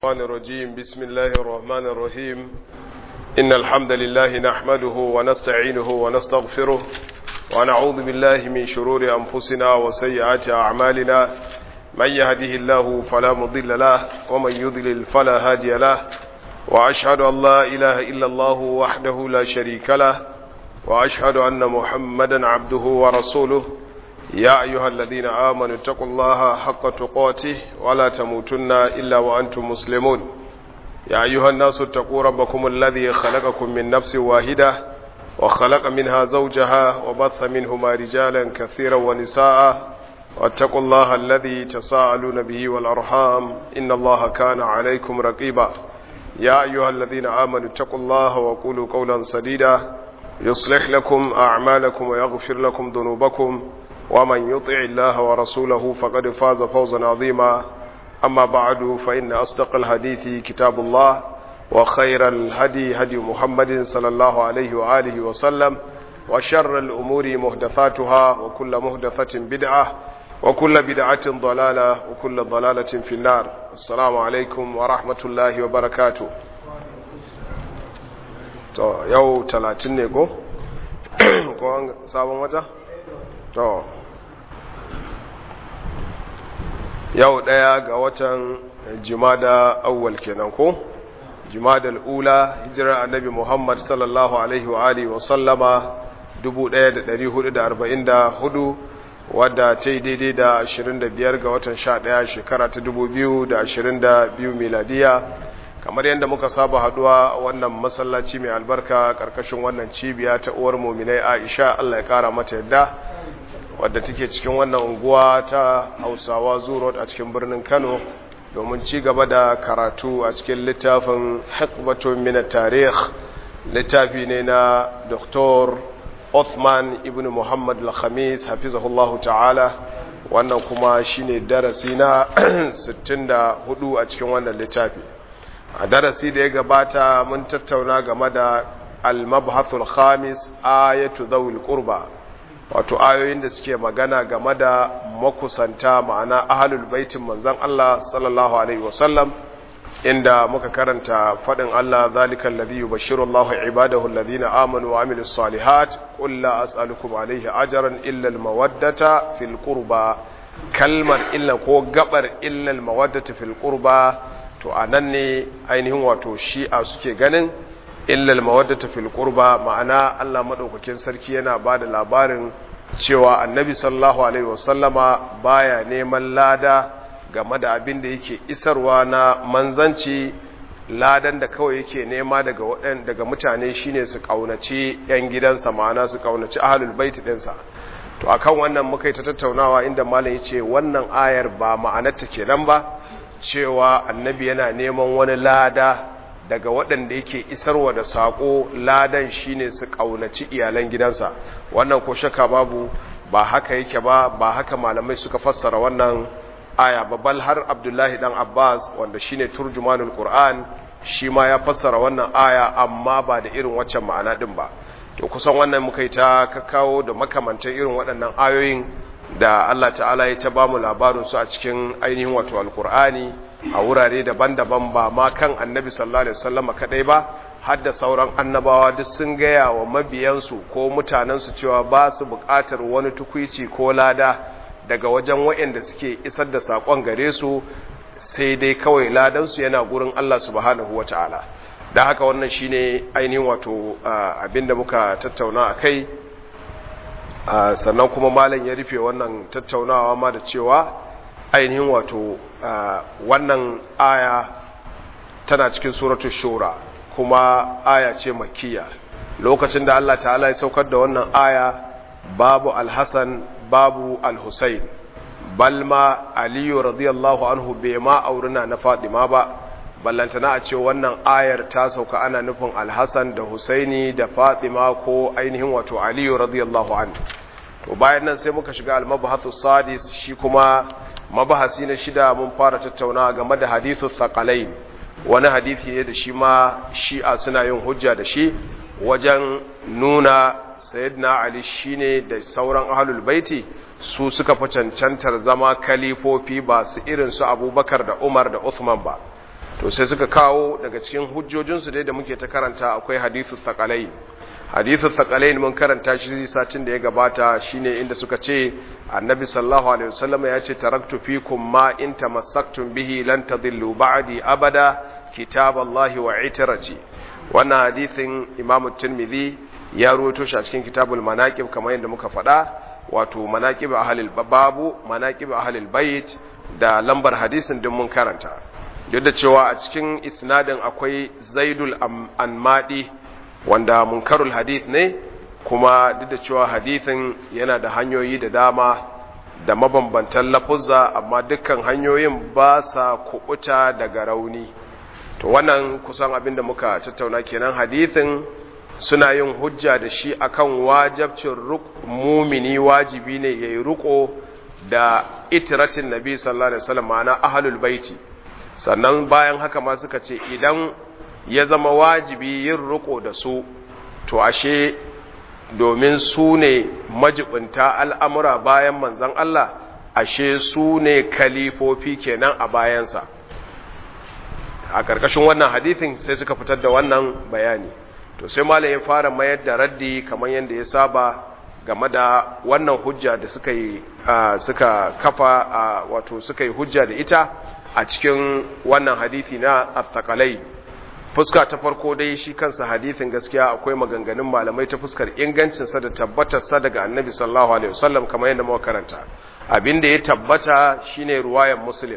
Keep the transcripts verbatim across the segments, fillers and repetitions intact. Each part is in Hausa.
الرحمن الرجيم بسم الله الرحمن الرحيم إن الحمد لله نحمده ونستعينه ونستغفره ونعوذ بالله من شرور أنفسنا وسيئات أعمالنا من يهده الله فلا مضل له ومن يضلل فلا هادي له وأشهد أن لا إله إلا الله وحده لا شريك له وأشهد أن محمدا عبده ورسوله يا أيها الذين آمنوا اتقوا الله حق تقاته ولا تموتن إلا وأنتم مسلمون يا أيها الناس اتقوا ربكم الذي خلقكم من نفس واحدة وخلق منها زوجها وبث منهما رجالا كثيرا ونساء واتقوا الله الذي تساءلون به والأرحام إن الله كان عليكم رقيبا يا أيها الذين آمنوا اتقوا الله وقولوا قولا سديدا يصلح لكم أعمالكم ويغفر لكم ذنوبكم ومن يطع الله ورسوله فقد فاز فوزا عظيما أما بعد فإن أصدق الحديث كتاب الله وخير الهدي هدي محمد صلى الله عليه وآله وسلم وشر الأمور محدثاتها وكل محدثة بدعة وكل بدعة ضلالة وكل ضلالة في النار السلام عليكم ورحمة الله وبركاته يو تلاتين نيكو كوان سابون وجه to yau daya ga watan jimada awwal kenan ko jimadal ula hijirar annabi Muhammad sallallahu alaihi wa alihi wa sallama dubu ɗaya da ɗari hudu da arba'in da hudu wadda ta yi daidai da ashirin da biyar ga watan sha ɗaya shekara ta dubu biyu da ashirin da biyu miladiya kamar yadda muka saba haduwa wannan masallaci mai albarka karkashin wannan cibiya ta uwar muminai Aisha Allah ya kara mata yadda wadda take cikin wannan unguwa ta Hausawa Zuro a cikin birnin Kano domin ci gaba da karatu a cikin littafin Hikmatun min at-Tarikh littafi ne na Doctor Uthman ibn Muhammad al-Khamis hafizahullahu ta'ala wannan kuma shine darasi na sittin da hudu a cikin wannan littafi a darasi da ya gabata mun tattauna game da al-mabhathul khamis ayatu dhawil qurba wato ayoyin da suke magana game da makusanta ma'ana ahlul baitin manzon Allah sallallahu alaihi wasallam inda muka karanta fadin Allah zalikal ladhi yubashshiru Allahu ibadahu alladhina amanu wa amilus salihat qul la as'alukum alayhi ajran illa al-mawaddata fil qurba kalmar illa ko gabar illa al-mawaddata fil qurba to anan ne ainihin wato shi'a suke ganin illal mawaddata fil qurba ma'ana Allah madaukakin sarki yana bada labarin cewa annabi sallallahu alaihi wasallama baya neman lada game da abin da yake isarwa na manzanci ladan da kawai yake nema daga wadan daga mutane shine su kaunaci yan gidansa ma'ana su kaunaci ahlul bait dinsa to akan wannan muka yi ta tattaunawa inda malam yace wannan ayar ba ma'anarta kenan ba cewa annabi yana neman wani lada daga waɗanda yake isarwa da saƙo ladan shine su ƙaunaci iyalan gidansa wannan ko shaka babu ba haka yake ba ba haka malamai suka fassara wannan aya babbal har Abdullahi dan Abbas wanda shine turjumanul Qur'an shi ma ya fassara wannan aya amma ba da irin waccan ma'ana din ba to kusan wannan muka yi ta kakkawo da makamantan irin waɗannan ayoyin da Allah ta'ala ya ta bamu labarin su a cikin ainihin wato alqur'ani a wurare daban-daban ba ma kan annabi sallallahu alaihi wasallam kadai ba har da sauran annabawa duk sun gaya wa mabiyansu ko mutanensu cewa ba su buƙatar wani tukuici ko lada daga wajen waɗanda suke isar da saƙon gare su sai dai kawai ladansu yana gurin Allah subhanahu wata'ala da haka wannan shine ainihin wato abinda muka tattauna akai sannan kuma malam ya rufe wannan tattaunawa ma da cewa ainihin wato wannan aya tana cikin suratul shura kuma aya ce makkiya lokacin da Allah ta'ala ya saukar da wannan aya babu al-Hasan babu al-Husayn balma Ali radiyallahu anhu bai ma aurina na Fatima ba ballantana a ce wannan ayar ta sauka ana nufin al-Hasan da Husaini da Fatima ko ainihin wato Ali radiyallahu anhu to bayan nan sai muka shiga al-mabhathus sadis shi kuma mabahasi na shida mun fara tattauna game da hadithu thaqalain wani hadisi ne da shi ma shi'a suna yin hujja da shi wajen nuna sayyidina ali shine da sauran ahlul baiti su suka fi cancantar zama kalifofi ba su irin su abubakar da umar da uthman ba to sai suka kawo daga cikin hujjojinsu dai da muke ta karanta akwai hadithu thaqalain hadithu thaqalain mun karanta shi satin da ya gabata shine inda suka ce annabi sallallahu alaihi wasallam ya ce taraktu fikum ma in tamassaktum bihi lan tadillu ba'di abada kitaballahi wa itrati wannan hadithin imamu tirmidhi ya rawaito shi a cikin kitabul manaqib kamar yadda muka faɗa wato manaqib ahlul babu manaqib ahlul bait da lambar hadisin din mun karanta duk da cewa a cikin isnadin akwai zaidul anmadi wanda munkarul hadith ne kuma duk da cewa hadithin yana da hanyoyi da dama da mabambantan lafuzza amma dukkan hanyoyin ba sa kubuta daga rauni to wannan kusan abin da muka tattauna kenan hadithin suna yin hujja da shi akan wajibcin mumini wajibi ne yayi ruko da itiratin nabi sallallahu alaihi wasallam ma'ana ahlul baiti sannan bayan haka ma suka ce idan ya zama wajibi yin riko da su to ashe domin su ne majibinta al'amura bayan manzan Allah ashe su ne kalifofi kenan a bayansa a ƙarƙashin wannan hadithin sai suka fitar da wannan bayani to sai malam ya fara mayar da raddi kamar yadda ya saba game da wannan hujja da suka yi suka kafa wato suka yi hujja da ita a cikin wannan hadithi na at-taqalai fuska ta farko dai shi kansa hadithin gaskiya akwai maganganun malamai ta fuskar ingancin sa da tabbatar sa daga annabi sallallahu alaihi wasallam kamar yadda muka karanta abinda ya tabbata shine ruwayan muslim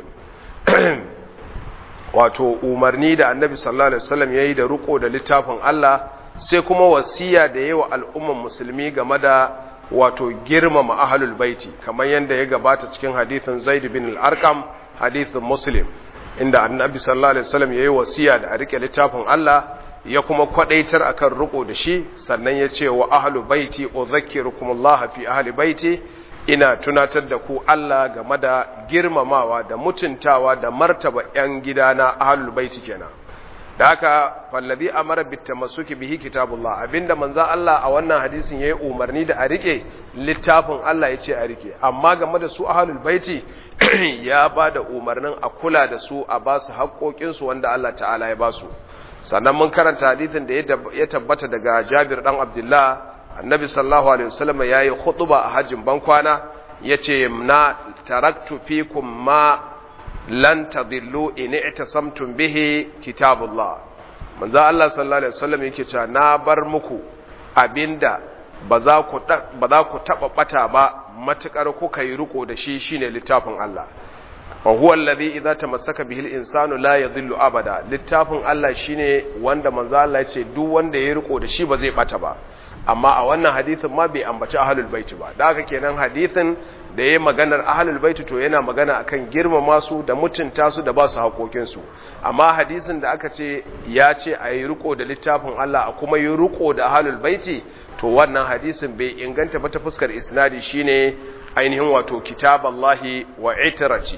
wato umarni da annabi sallallahu alaihi wasallam yayi da riko da littafin Allah sai kuma wasiya da yawa al'umman musulmi game da wato girmama ahlul baiti kamar yadda ya gabata cikin hadithin Zaid bin al-Arqam hadithin Muslim inda annabi sallallahu alaihi wasallam yayi wasiya da a rike littafin Allah ya kuma kwadaitar akan riko da shi sannan ya ce wa ahlu baiti udhakkirukumullah fi ahli baiti ina tunatar da ku Allah game da girmamawa da mutuntawa da martaba yan gidana ahlul baiti kenan da haka fallazi amara bitamassuki bihi kitabullah abinda manzo Allah a wannan hadisin yayi umarni da a rike littafin Allah yace a rike amma game da su ahlul baiti ya bada umarnin a kula da su a ba su haƙoƙin su wanda Allah ta'ala ya ba su sannan mun karanta hadisin da ya tabbata daga Jabir dan Abdullah annabi sallallahu alaihi wasallam yayi khutba a hajjin bankwana yace na taraktu fikum ma lan tadillu in i'tasamtum bihi kitabullah manzo Allah sallallahu alaihi wasallam yake cewa na bar muku abinda ba za ku ba za ku taba bata ba matukar kuka yi riko da shi shine littafin Allah wa huwa alladhi idza tamassaka bihi al-insanu la yadhillu abada littafin Allah shine wanda manzo Allah ya ce duk wanda ya riko da shi ba zai bata ba amma a wannan hadisin ma bai ambaci ahlul baiti ba da haka kenan hadisin da yayin maganar ahlul baiti to yana magana akan girmama su da mutunta su da ba su haƙoƙin su amma hadisin da aka ce ya ce ayi riko da littafin Allah a kuma yi riko da ahlul baiti to wannan hadisin bai inganta ba ta fuskar isnadi shine ainihin wato kitaballahi wa itrati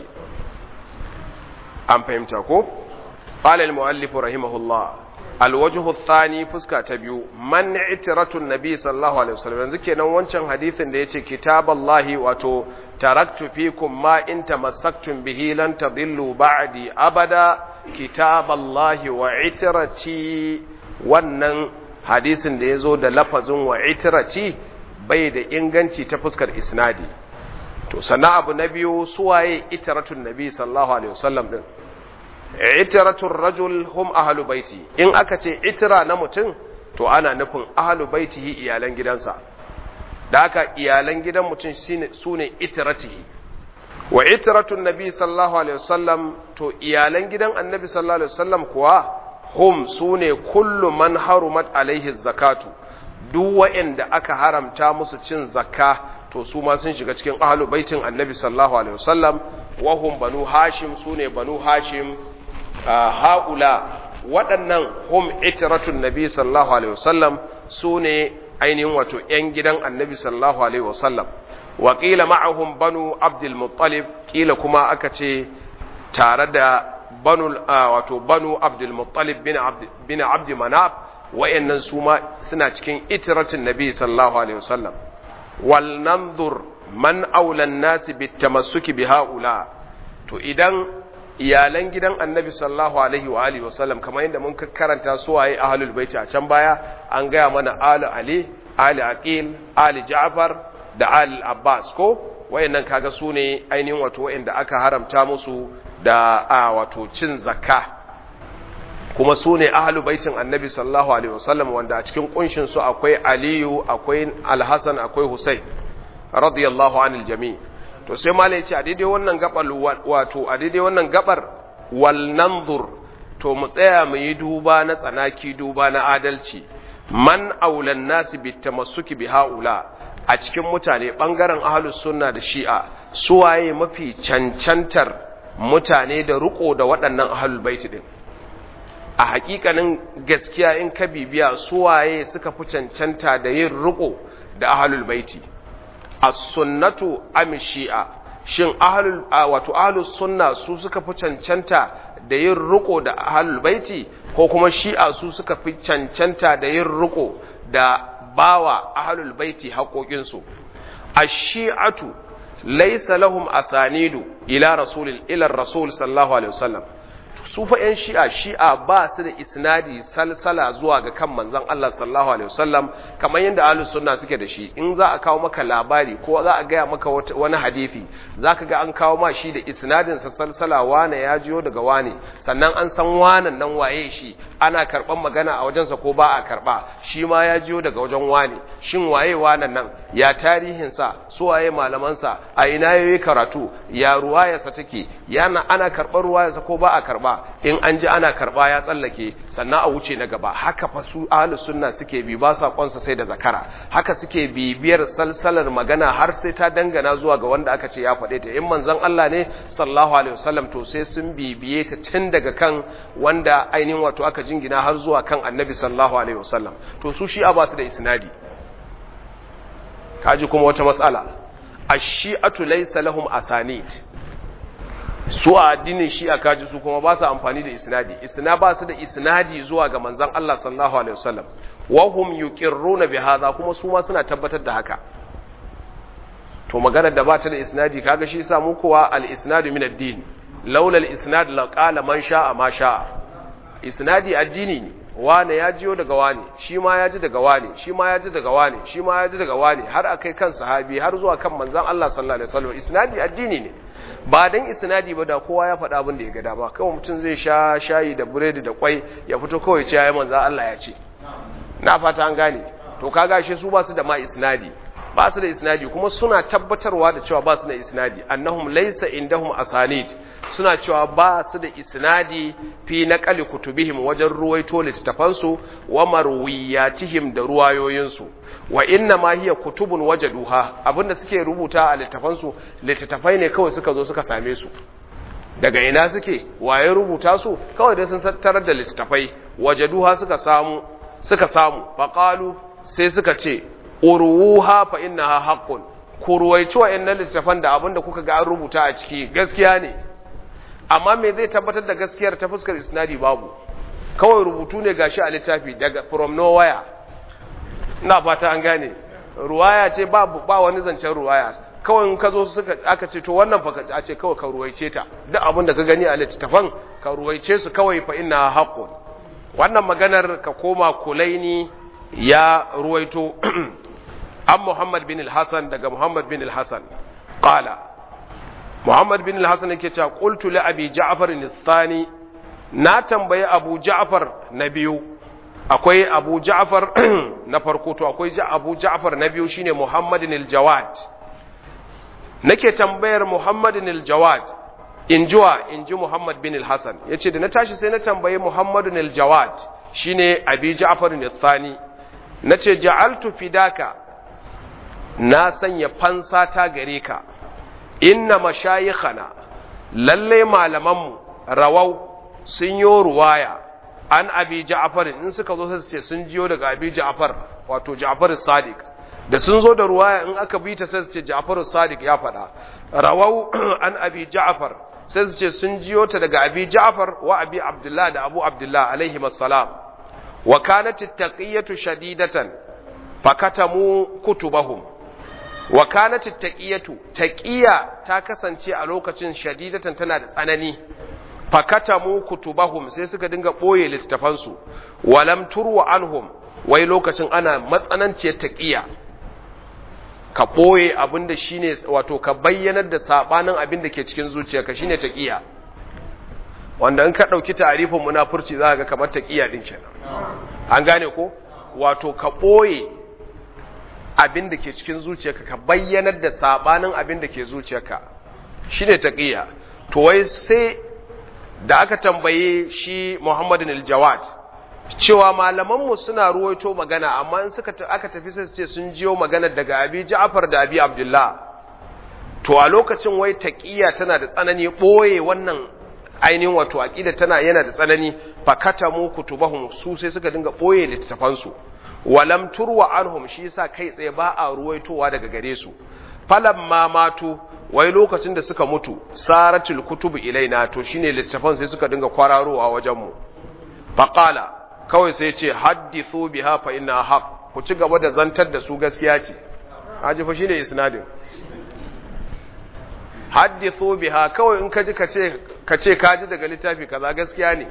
an fahimta ko qala al-muallif rahimahullah alwajhu athani fuska ta biyu man itratun nabi sallallahu alaihi wasallam yanzu kenan wancan hadisin da yace kitaballahi wato taraktu fikum ma in tamassaktum bihi lan tadillu ba'di abada kitaballahi wa itrati wannan hadisin da yazo da lafazin wa itrati bai da inganci ta fuskar isnadi to sannan abu na biyu suwaye itratun nabi sallallahu alaihi wasallam din itiratul rajul hum ahlu baiti in aka ce itira na mutum to ana nufin ahlu baitihi iyalan gidansa da haka iyalan gidan mutum shine sune itiratihi wa itiratun nabi sallallahu alaihi wasallam to iyalan gidan annabi sallallahu alaihi wasallam kuwa hum sune kullu man harumat alaihi zakatu duk wa'anda aka haramta musu cin zakka to su ma sun shiga cikin ahlu baitin annabi sallallahu alaihi wasallam wa hum banu hashim sune banu hashim haula waɗannan hum itiratun nabi sallallahu alaihi wasallam su ne ainihin wato ‘yan gidan annabi sallallahu alaihi wasallam wa ƙila ma'ahum banu abdul muttalib ƙila kuma aka ce tare da banu wato banu abdul muttalib bin abdi manab wa'yannan su ma suna cikin itiratun nabi sallallahu alaihi wasallam wal nanzur man aulan nasi bitamassuki bi haula to idan iyalan gidan annabi sallallahu alaihi wa alihi wasallam kamar yadda mun karanta su waye ahlul baiti a can baya an gaya mana ali ali ali aqil ali ja'far da ali abbas ko wayannan kaga su ne ainihin wato wayanda aka haramta musu da a wato cin zakka kuma su ne ahlul baitin annabi sallallahu alaihi wasallam wanda a cikin kunshin su akwai aliyu akwai alhasan akwai husain radiyallahu anil jami' to sai malai ce a daidai wannan gabar wato a daidai wannan gabar wal nanzur to mu tsaya mu yi duba na tsanaki duba na adalci man aulan nasi bitamassuki bi haula a cikin mutane bangaren ahlus sunna da shi'a suwaye mafi cancantar mutane da riko da waɗannan ahlul baiti din a hakikanin gaskiya in ka bibiya suwaye suka fi cancanta da yin riko da ahlul baiti as-sunnatu am shi'a shin ahlul wato ahlus sunna su suka fi cancanta da yin riko da ahlul baiti ko kuma shi'a su suka fi cancanta da yin riko da bawa ahlul baiti haƙoƙin su ash-shi'atu laysa lahum asanidu ila rasulil ila rasul sallallahu alaihi wasallam su fa yan shi'a shi'a ba su da isnadi salsala zuwa ga kan manzon Allah sallallahu alaihi wasallam kamar yadda ahlus sunna suke da shi in za a kawo maka labari ko za a gaya maka wani hadisi zaka ga an kawo ma shi da isnadin sa salsala wane ya jiyo daga wane sannan an san wanan nan waye shi ana karban magana a wajensa ko ba a karba shi ma ya jiyo daga wajen wane shin waye wanan nan ya tarihin sa su waye malaman sa a ina yayi karatu ya ruwayarsa take yana ana karbar ruwayarsa ko ba a karba in an ji ana karba ya tsallake sannan a wuce na gaba haka fa su ahlus sunna suke bi ba sa kwansa sai da zakara haka suke bibiyar salsalar magana har sai ta dangana zuwa ga wanda aka ce ya faɗe ta in manzon Allah ne sallallahu alaihi wasallam to sai sun bibiye ta tun daga kan wanda ainihin wato aka jingina har zuwa kan annabi sallallahu alaihi wasallam to su shi ba su da isnadi kaji kuma wata mas'ala ash-shi'atu laysa lahum asanid su a addinin shi'a kaji su kuma ba su amfani da isnadi isna ba su da isnadi zuwa ga manzon Allah sallallahu alaihi wasallam wa hum yuqirruna bi hadha kuma su ma suna tabbatar da haka to magana da ba ta da isnadi kaga shi yasa mu kuwa al isnadu min ad-din laula al isnad la qala man sha'a ma sha'a isnadi addini ne wane ya jiyo daga wane shi ma ya ji daga wane shi ma ya ji daga wane shi ma ya ji daga wane har akai kan sahabi har zuwa kan manzon Allah sallallahu alaihi wasallam isnadi addini ne ba dan isnadi ba da kowa ya faɗa abin da ya ga dama kawai mutum zai sha shayi da buredi da kwai ya fito kawai ce ya manzon Allah ya ce na fata an gane to kaga shi su ba su da ma isnadi ba su da isnadi kuma suna tabbatarwa da cewa ba su da isnadi annahum laysa indahum asanid suna cewa ba su da isnadi fi naqali kutubihim wajen ruwaito littafansu wa marwiyatihim da ruwayoyinsu wa inna ma hiya kutubun wajaduha abinda suke rubuta a littafansu littafai ne kawai suka zo suka same su daga ina suke waye rubuta su kawai dai sun tattarar da littafai wajaduha suka samu suka samu faqalu sai suka ce urwuha fa innaha haqqun ku ruwaici wa'annan littafan da abinda kuka ga an rubuta a ciki gaskiya ne amma me zai tabbatar da gaskiyar ta fuskar isnadi babu kawai rubutu ne gashi a littafi daga from nowhere ina fata an gane ruwaya ce ba ba wani zancen ruwaya kawai in ka zo suka aka ce to wannan fa a ce kawai ka ruwaice ta duk abinda ka gani a littafan ka ruwaice su kawai fa innaha haqqun wannan maganar ka koma Kulaini ya ruwaito an Muhammad bin al-Hasan daga Muhammad bin al-Hasan qala Muhammad bin al-Hasan yake cewa qultu li Abi Ja'far al-Thani na tambaye Abu Ja'far na biyu akwai Abu Ja'far na farko to akwai Abu Ja'far na biyu shine Muhammad al-Jawad nake tambayar Muhammad al-Jawad injuwa inji Muhammad bin al-Hasan yace da na tashi sai na tambaye Muhammad al-Jawad shine Abi Ja'far al-Thani nace ja'altu fidaka na sanya fansa ta gare ka inna mashayikhana lalle malamanmu rawau sun yi ruwaya an Abi Ja'far in suka zo sai ce sun jiyo daga Abi Ja'far wato Ja'far Sadiq da sun zo da ruwaya in aka bi ta sai su ce Ja'far Sadiq ya faɗa rawau an Abi Ja'far sai su ce sun jiyo ta daga Abi Ja'far wa Abi Abdullah da Abu Abdullah alaihi assalam wa kanat at-taqiyatu shadidatan fakatamu kutubahum wa kanat at-taqiyatu taqiya ta kasance a lokacin shadidatan tana da tsanani fakatamu kutubahum sai suka dinga boye littafansu walam turwa anhum wai lokacin ana matsananciyar taqiya ka boye abinda shine wato ka bayyanar da sabanin abinda ke cikin zuciyarka shine taqiya wanda in ka dauki ta'arifin munafurci zaka ga kamar taqiya din kenan an gane ko wato ka boye abinda ke cikin zuciyarka ka bayyanar da sabanin abinda ke zuciyarka shine taqiya to wai sai da aka tambaye shi Muhammadin al-Jawad cewa malamanmu suna ruwaito magana amma in suka aka tafi sai su ce sun jiyo magana daga Abi Ja'far da Abi Abdullah to a lokacin wai taqiya tana da tsanani boye wannan ainihin wato aqida tana yana da tsanani fakatamu kutubahum su sai suka dinga boye littafan su walam turwa anhum shi yasa kai tsaye ba a ruwaitowa daga gare su falamma matu wai lokacin da suka mutu saratul kutubu ilaina to shine littafan sai suka dinga kwararowa wajen mu faqala kawai sai ce haddithu biha fa inna haq ku ci gaba da zantar da su gaskiya ce haji fa shine isnadin haddithu biha kawai in kaji kace kace kaji daga littafi kaza gaskiya ne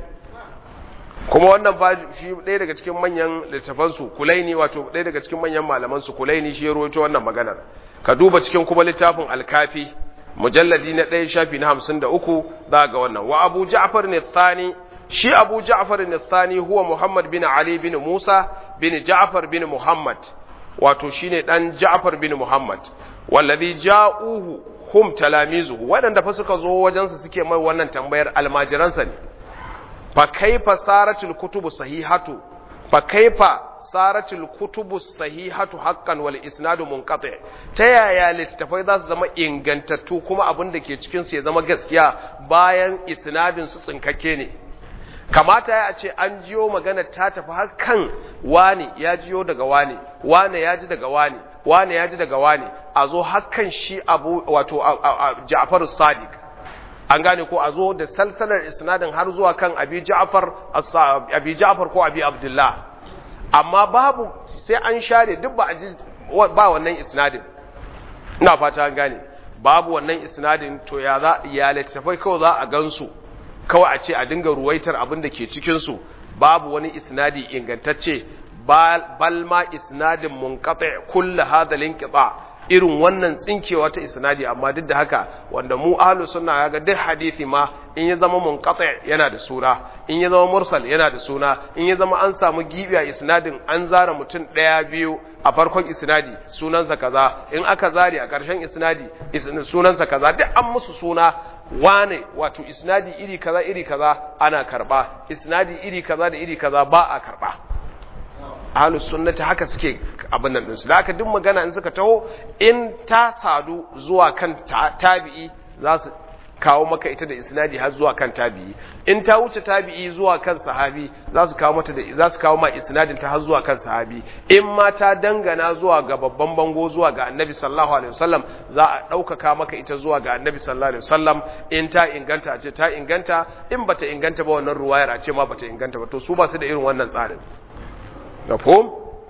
kuma wannan ba shi ɗaya daga cikin manyan littafan su Kulaini wato ɗaya daga cikin manyan malaman su Kulaini shi ya rawaito wannan maganar ka duba cikin kuma littafin Al-Kafi mujalladi na ɗaya shafi na hamsin da uku za ga wannan wa Abu Ja'far ne tsani shi Abu Ja'far ne tsani huwa Muhammad bin Ali bin Musa bin Ja'far bin Muhammad wato shine dan Ja'far bin Muhammad wallazi ja'uhu hum talamizuhu wadanda fa suka zo wajensa suke mai wannan tambayar almajiransa ne fa kaifa saratul kutubu sahihatu fa kaifa saratul kutubu sahihatu haqqan wal isnadu munqati ta yaya littafai za su zama ingantattu kuma abin da ke cikin su ya zama gaskiya bayan isnadin su tsinkake ne kamata ya ce an jiyo magana ta tafi har kan wani ya jiyo daga wani wani ya ji daga wani wani ya ji daga wani a zo hakan shi abu wato Ja'far Sadiq an gane ko a zo da salsalar isnadin har zuwa kan Abi Ja'far Abi Ja'far ko Abi Abdullah amma babu sai an share duk ba a ji ba wannan isnadin ina fata an gane babu wannan isnadin to ya za ya littafai kawai za a gansu kawai a ce a dinga ruwaitar abin da ke cikin su babu wani isnadi ingantacce bal ma isnadin munqati kullu hadha linqita irin wannan tsinkewa ta isnadi amma duk da haka wanda mu ahlus sunna ga duk hadisi ma in ya zama munqati yana da suna in ya zama mursal yana da suna in ya zama an samu gibi a isnadin an zara mutum daya biyu a farkon isnadi sunansa kaza in aka zari a ƙarshen isnadi sunansa kaza duk an musu suna wane wato isnadi iri kaza iri kaza ana karba isnadi iri kaza da iri kaza ba a karba ahlus sunnati haka suke abin nan din su da haka duk magana in suka taho in ta sadu zuwa kan tabi'i za su kawo maka ita da isnadi har zuwa kan tabi'i in ta wuce tabi'i zuwa kan sahabi za su kawo mata da za su kawo ma isnadin ta har zuwa kan sahabi in ma ta dangana zuwa ga babban bango zuwa ga annabi sallallahu alaihi wasallam za a daukaka maka ita zuwa ga annabi sallallahu alaihi wasallam in ta inganta a ce ta inganta in bata inganta ba wannan ruwayar a ce ma bata inganta ba to su ba su da irin wannan tsarin mafhum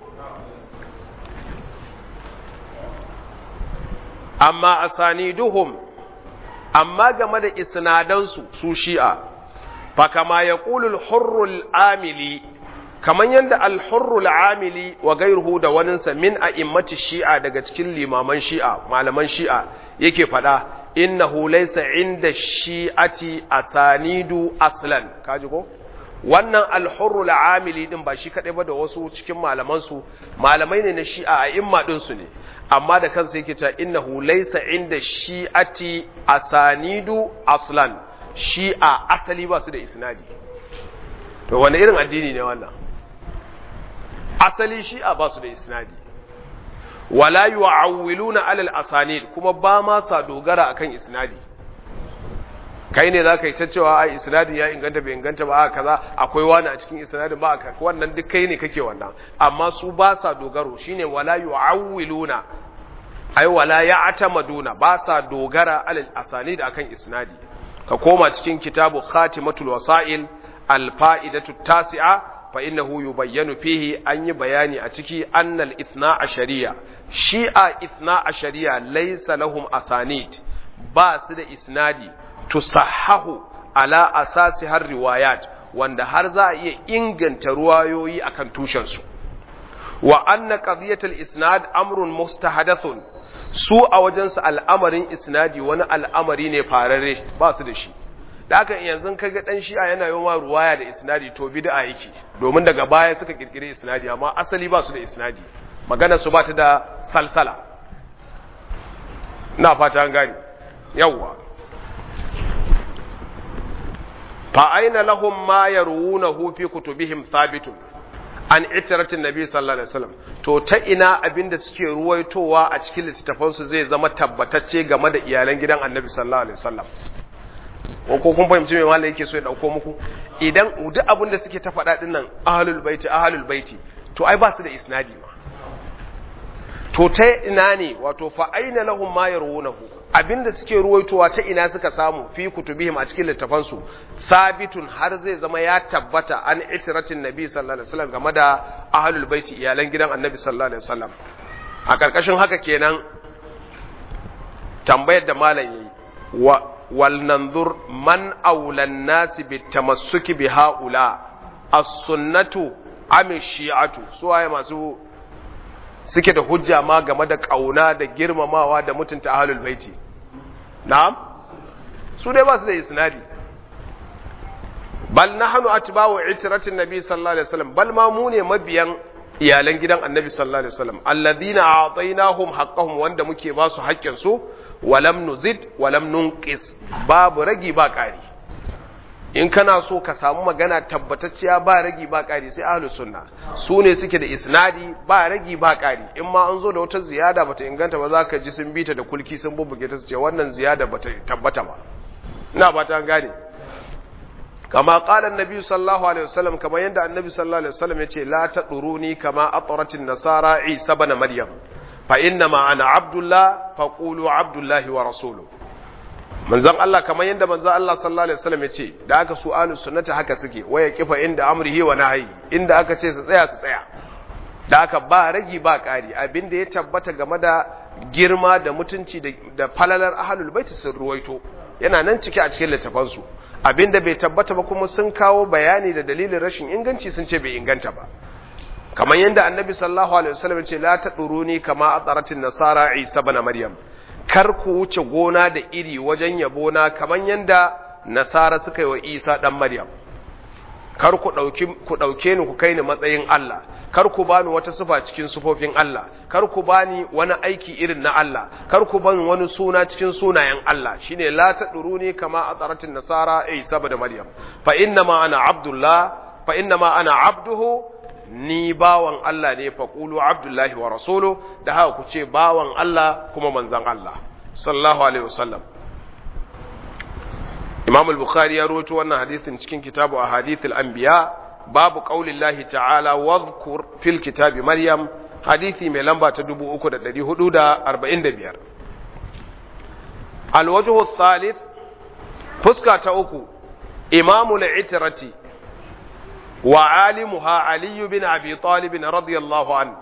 amma asaniduhum amma game da isnadansu su shi'a fa kama yaqulu al-hurr al-amili kaman yanda al-hurr al-amili wa ghayruhu da waninsa min a'immati shi'a daga cikin limaman shi'a malaman shi'a yake fada innahu laysa inda shi'ati asanidu aslan kaji ko wannan al-hurr al-amili din ba shi kadai ba da wasu cikin malaman su malamai ne na shi'a a imma din su ne amma da kansa yake cewa innahu laysa inda shi'ati asanidu aslan shi'a asali ba su da isnadi to wani irin addini ne wannan asali shi'a ba su da isnadi wala yu'awwiluna ala al-asanid kuma ba ma sa dogara akan isnadi kai ne zaka yi ta cewa ai isnadi ya inganta bai inganta ba kaza akwai wani a cikin isnadin ba ka wannan duk kai ne kake wannan amma su ba sa dogaro shine wala yu'awwiluna ai wala ya'tamaduna ba sa dogara alal asanid akan isnadi ka koma cikin kitabu khatimatul wasail al fa'idatu tasi'a fa innahu yubayyanu fihi an yi bayani a ciki annal ithna ashariya shi'a ithna ashariya laysa lahum asanid ba su da isnadi tusahhahu ala asasi har riwayat wanda har za a iya inganta ruwayoyi akan tushen su wa anna qadiyatul isnad amrun mustahadathun su a wajen su al'amarin isnadi wani al'amari ne fararre ba su da shi da haka yanzu kaga dan shi'a yana yawan ruwaya da isnadi to bid'a yake domin daga baya suka kirkire isnadi amma asali ba su da isnadi magana su ba ta da salsala na fata an gani yawa fa aina lahum ma yarwunahu fi kutubihim thabitun an itiratin nabi sallallahu alaihi wasallam to ta ina abinda suke ruwaitowa a cikin littafansu zai zama tabbatacce game da iyalan gidan annabi sallallahu alaihi wasallam ko kun fahimci me malai yake so ya dauko muku idan duk abin da suke ta faɗa din nan ahlul baiti ahlul baiti to ai ba su da isnadi ma to ta ina ne wato fa aina lahum ma yarwunahu abinda suke ruwaitowa ta ina suka samu fi kutubihim a cikin littafan su sabitun har zai zama ya tabbata an itiratin nabi sallallahu alaihi wasallam game da ahlul baiti iyalan gidan annabi sallallahu alaihi wasallam a karkashin haka kenan tambayar da malam yayi wa ولننظر من أولى الناس بالتمسك بهؤلاء السنة أم الشيعة سواء ما سو suke da hujja ma game da kauna da girmamawa da mutunta ahlul baiti na'am su dai ba su da isnadi bal nahnu atba'u itratin nabi sallallahu alaihi wasallam bal ma mu ne mabiyan iyalan gidan annabi sallallahu alaihi wasallam alladhina a'tainahum haqqahum wanda muke ba su haƙƙin su walam nuzid walam nunqis babu ragi ba ƙari in kana so ka samu magana tabbatacciya ba ragi ba ƙari sai ahlus sunna su ne suke da isnadi ba ragi ba ƙari in ma an zo da wata ziyada bata inganta ba za ka ji sun bita da kulki sun bubbuge ta su ce wannan ziyada bata tabbata ba ina ba ta gane kama qala annabi sallallahu alaihi wasallam kama yanda annabi sallallahu alaihi wasallam yace la taduruni kama atratin nasara isa ibn maryam fa inna ma ana abdullah fa qulu abdullahi wa rasuluhu manzon Allah kamar yanda manzon Allah sallallahu alaihi wasallam yace da aka su ahlus sunnati haka suke waya kifa inda amrihi wa nahyi inda aka ce su tsaya su tsaya da aka ba ragi ba kari abinda ya tabbata game da girma da mutunci da falalar ahlul bait sun ruwaito yana nan cike a cikin littafan su abinda bai tabbata ba kuma sun kawo bayani da dalilin rashin inganci sun ce bai inganta ba kamar yanda annabi sallallahu alaihi wasallam yace la taduruni kama ataratin nasara isa ibn maryam kar ku wuce gona da iri wajen yabona kamar yanda nasara suka yi wa isa dan maryam kar ku dauki ku dauke ni ku kai ni matsayin Allah kar ku bani wata sifa cikin sifofin Allah kar ku bani wani aiki irin na Allah kar ku bani wani suna cikin sunayen Allah shine la taduruni kama ataratin nasara isa ibn maryam fa inna ma ana abdullah fa inna ma ana abduhu ni bawan Allah ne faƙulu abdullahi wa rasulu da haka ku ce bawan Allah kuma manzan Allah sallallahu alaihi wasallam Imam al-Bukhari ya rawaito wannan hadisin cikin kitabu ahadithul anbiya babu qaulillahi ta'ala wadhkur fil kitabi maryam hadisi mai lamba ta dubu uku da ɗari hudu da arba'in da biyar al-wajhu ath-thalith fuska ta uku imamul itrati وعالمها علي بن أبي طالب رضي الله عنه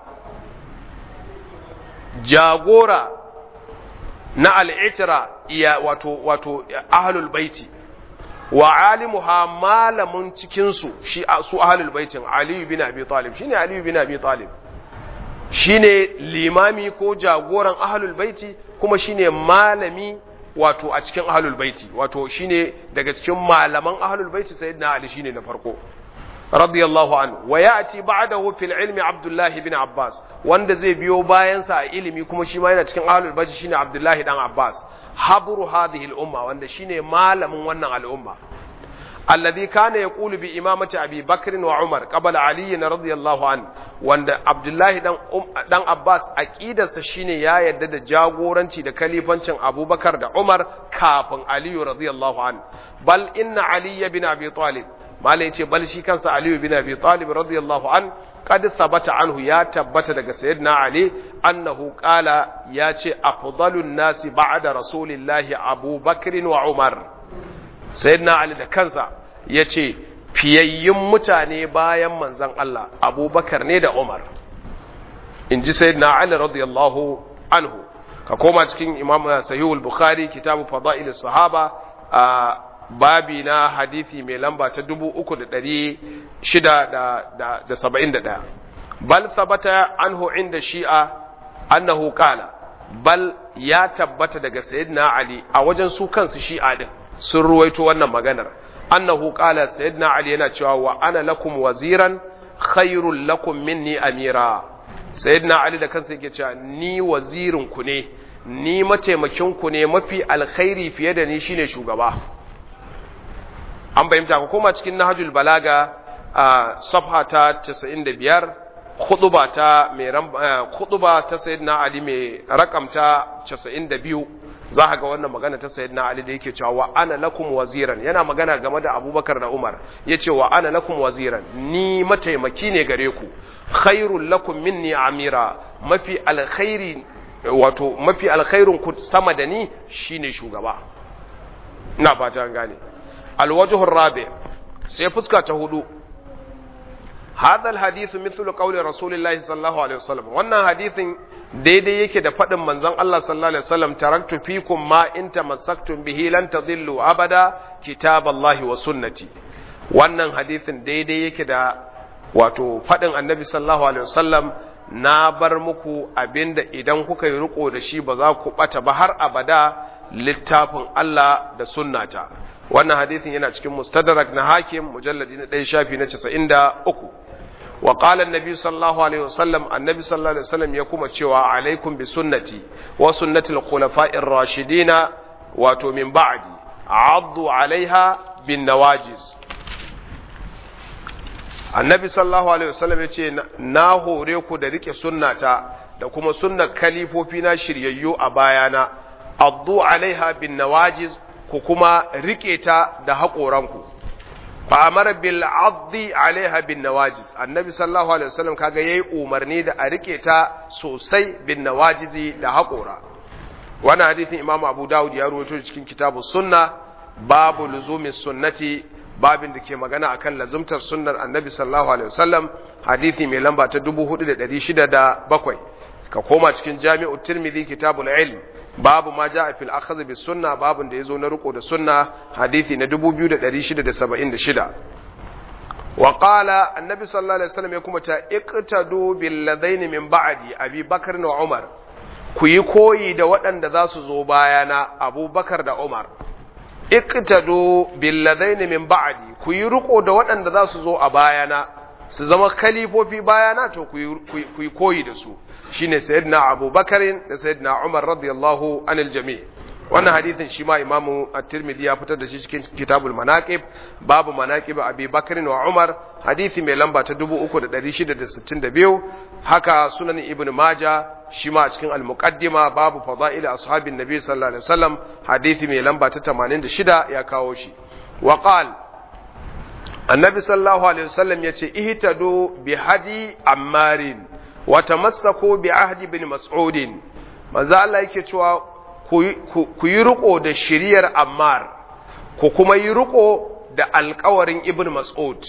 جاغورا نا العترة يا واتو واتو أهل البيت وعالمها مالم cikinsu shi su ahlul baitin Ali bin Abi Talib shine Ali bin Abi Talib shine limami ko jagoran ahlul baiti kuma shine malami wato a cikin ahlul baiti wato shine daga cikin malaman ahlul baiti sayyidina Ali shine na farko radiyallahu anhu wa ya'ti ba'dahu fil ilmi Abdullah ibn Abbas wanda zai biyo bayan sa a ilimi kuma shi ma yana cikin ahlul bait shine Abdullah dan Abbas habru hadhihi al umma wanda shine malamin wannan al'umma alladhi kana yaqulu bi imamati Abi Bakr wa Umar qabla Ali radiyallahu anhu wanda Abdullah dan dan Abbas aqidarsa shine ya yarda da jagoranci da kalifancin Abubakar da Umar kafin Ali radiyallahu anhu bal inna Ali ibn Abi Talib malai ce bal shi kansa Ali bin Abi Talib radiyallahu an qad thabata anhu ya tabbata daga sayyidina Ali annahu qala ya ce afdalun nasi ba'da rasulillahi Abu Bakr wa Umar sayyidina Ali da kansa yace fiyayyun mutane bayan manzon Allah Abubakar ne da Umar inji sayyidina Ali radiyallahu anhu ka koma cikin Imam Sahih al-Bukhari kitabu fadail as-sahaba babi na hadisi mai lamba ta dubu uku da ɗari shida da saba'in da ɗaya. Bal sabata anhu inda shi'a annahu qala, bal ya tabbata daga sayyidina Ali a wajen su kansu shi'a din sun ruwaito wannan maganar. Annahu qala, sayyidina Ali yana cewa wa ana lakum waziran khairul lakum minni amira. Sayyidina Ali da kansa yake cewa ni wazirin ku ne, ni mataimakin ku ne, mafi alkhairi fiye da ni shine shugaba. An bayyanta ku koma cikin Nahjul Balaga a safha ta casa'in da biyar, khutba ta mai khutba ta sayyidina Ali mai rakamta casa'in da biyu, za ka ga wannan magana ta sayyidina Ali da yake cewa wa ana lakum waziran, yana magana game da Abubakar da Umar, yace wa ana lakum waziran, ni mataimaki ne gare ku, khairul lakum minni amira, mafi alkhairi wato mafi alkhairun ku sama da ni shine shugaba. ina fata an gane. alwajhu rabi, sai fuska ta hudu, hadha alhadith mithlu qawli rasulillahi sallallahu alaihi wasallam, wannan hadithin daidai yake da fadin manzon Allah sallallahu alaihi wasallam, taraktu fikum ma in tamassaktum bihi lan tadillu abada kitaballahi wa sunnati. wannan hadithin daidai yake da wato fadin annabi sallallahu alaihi wasallam, na bar muku abinda idan kuka yi riko da shi ba za ku bata ba har abada, littafin Allah da sunnata. wannan hadithin yana cikin mustadrak na hakim mujalladi na ɗaya shafi na casa'in da uku. wa qala annabi sallallahu alaihi wasallam, annabi sallallahu alaihi wasallam ya kuma cewa alaikum bi sunnati wa sunnati al-khulafa'ir rashidina wato min ba'di addu alaiha bin nawajiz. annabi sallallahu alaihi wasallam ya ce na hore ku da rike sunnata da kuma sunnar kalifofi na shiryayyu a bayana, addu alaiha bin nawajiz, ku kuma rike ta da haƙoranku. fa amara bil addi alaiha bin nawajiz, annabi sallallahu alaihi wasallam kaga yayi umarni da a rike ta sosai bin nawajizi da haƙora. wannan hadisin imam abu dawud ya rawaito cikin kitabus sunna, babu luzumi sunnati, babin da ke magana akan lazumtar sunnar annabi sallallahu alaihi wasallam, hadisi mai lamba ta dubu hudu da ɗari shida da bakwai. ka koma cikin jami'ut tirmidhi kitabul ilm, babu ma ja'a fil akhdh bis sunna, babun da yazo na riko da sunna, hadisi na dubu biyu da ɗari shida da saba'in da shida. wa qala, annabi sallallahu alaihi wasallam ya kuma ta iqtadu bil ladaini min ba'di abi bakr wa umar, ku yi koyi da waɗanda za su zo bayana, abubakar da umar. iqtadu bil ladaini min ba'di, ku yi riko da waɗanda za su zo a bayana, su zama kalifofi bayana, to ku yi koyi da su, shine sayyidina abubakar da sayyidina umar radiyallahu anil jami'. wannan hadithin shi ma imamu at-tirmidhi ya fitar da shi cikin kitabul manaqib, babu manaqib abi bakr wa umar, hadithi mai lamba ta dubu uku da ɗari shida da sittin da biyu. haka sunan ibn maja shi ma a cikin al-muqaddima, babu fadail ashabin nabi sallallahu alaihi wasallam, hadithi mai lamba ta tamanin da shida ya kawo shi. wa qal, annabi sallallahu alaihi wasallam yace ihtadu bi hadi ammarin wa tamassaku bi ahdi bin mas'udin. manzo Allah yake cewa ku yi riko da shiriyar Ammar, ku kuma yi riko da alƙawarin Ibn Mas'ud.